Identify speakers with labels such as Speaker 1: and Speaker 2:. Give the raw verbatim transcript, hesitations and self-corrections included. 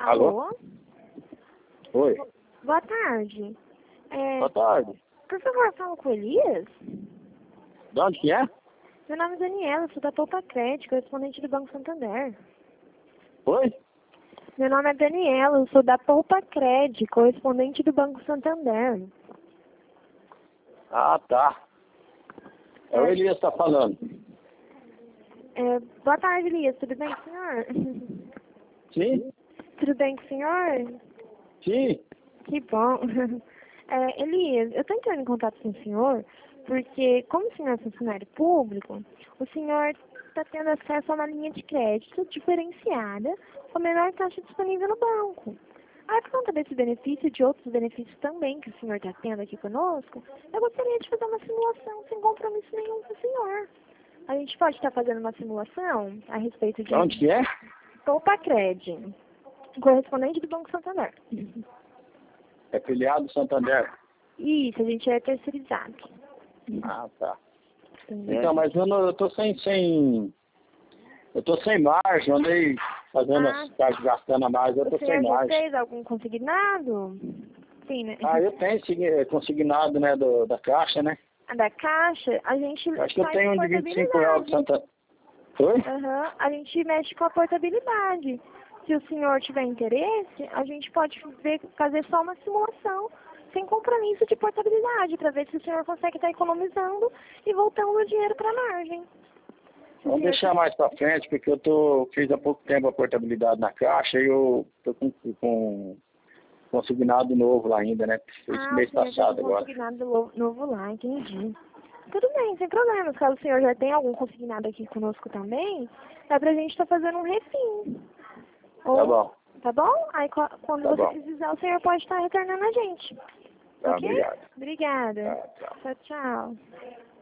Speaker 1: Alô?
Speaker 2: Alô?
Speaker 1: Oi.
Speaker 2: Boa tarde. É,
Speaker 1: Boa tarde.
Speaker 2: por favor, fala com o Elias?
Speaker 1: De onde que é?
Speaker 2: Meu nome é Daniela, sou da Poupa Crédito, correspondente do Banco Santander.
Speaker 1: Oi?
Speaker 2: Meu nome é Daniela, eu sou da Poupa Crédito, correspondente do Banco Santander.
Speaker 1: Ah, tá. É o
Speaker 2: É,
Speaker 1: Elias que tá falando.
Speaker 2: é, boa tarde, Elias. Tudo bem com o senhor?
Speaker 1: Sim?
Speaker 2: Tudo bem com o senhor?
Speaker 1: Sim.
Speaker 2: Que bom. É, Elias, eu estou entrando em contato com o senhor porque, como o senhor é funcionário público, o senhor está tendo acesso a uma linha de crédito diferenciada com a menor taxa disponível no banco. Aí, por conta desse benefício e de outros benefícios também que o senhor está tendo aqui conosco, eu gostaria de fazer uma simulação sem compromisso nenhum com o senhor. A gente pode estar fazendo uma simulação a respeito
Speaker 1: De onde
Speaker 2: de
Speaker 1: que é?
Speaker 2: Poupa Crédito, correspondente do Banco Santander.
Speaker 1: É filiado do Santander.
Speaker 2: Isso, a gente é terceirizado.
Speaker 1: Ah, tá.
Speaker 2: Entendeu?
Speaker 1: Então, mas eu, não, eu tô sem, sem... Eu tô sem margem, andei fazendo
Speaker 2: Ah,
Speaker 1: as taxas gastando a mais, eu
Speaker 2: o
Speaker 1: tô sem
Speaker 2: senhor já
Speaker 1: margem.
Speaker 2: fez algum consignado? Sim, né?
Speaker 1: Ah, eu tenho segui- consignado, né, do, da Caixa, né?
Speaker 2: A da Caixa, a gente
Speaker 1: Eu acho que eu
Speaker 2: faz
Speaker 1: tenho um de vinte e cinco reais do
Speaker 2: portabilidade.
Speaker 1: Santander. Oi?
Speaker 2: Aham, a gente mexe com a portabilidade. Se o senhor tiver interesse, a gente pode ver, fazer só uma simulação sem compromisso de portabilidade, para ver se o senhor consegue estar economizando e voltando o dinheiro para a margem. Se o
Speaker 1: Vamos
Speaker 2: senhor
Speaker 1: deixar mais pra frente, porque eu tô, fiz há pouco tempo a portabilidade na Caixa e eu tô com, com consignado novo lá ainda, né? Foi esse
Speaker 2: Ah,
Speaker 1: mês
Speaker 2: o senhor já
Speaker 1: passado
Speaker 2: tem
Speaker 1: agora.
Speaker 2: consignado lo- novo lá, entendi. Tudo bem, sem problemas. Caso o senhor já tenha algum consignado aqui conosco também, dá pra gente estar fazendo um refim.
Speaker 1: Tá
Speaker 2: Ou,
Speaker 1: bom,
Speaker 2: tá bom? Aí co- quando
Speaker 1: tá
Speaker 2: você
Speaker 1: bom.
Speaker 2: precisar, o senhor pode estar retornando a gente.
Speaker 1: Tá,
Speaker 2: Ok?
Speaker 1: obrigado.
Speaker 2: Obrigada.
Speaker 1: Tá, tchau.
Speaker 2: Tchau, tchau.